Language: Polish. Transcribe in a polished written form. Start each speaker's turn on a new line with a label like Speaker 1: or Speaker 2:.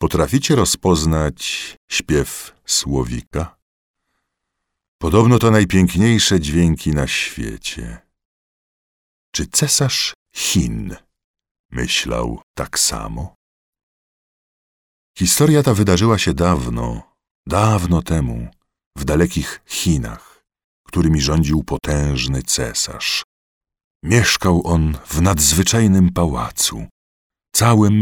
Speaker 1: Potraficie rozpoznać śpiew słowika? Podobno to najpiękniejsze dźwięki na świecie. Czy cesarz Chin myślał tak samo? Historia ta wydarzyła się dawno, dawno temu, w dalekich Chinach, którymi rządził potężny cesarz. Mieszkał on w nadzwyczajnym pałacu, całym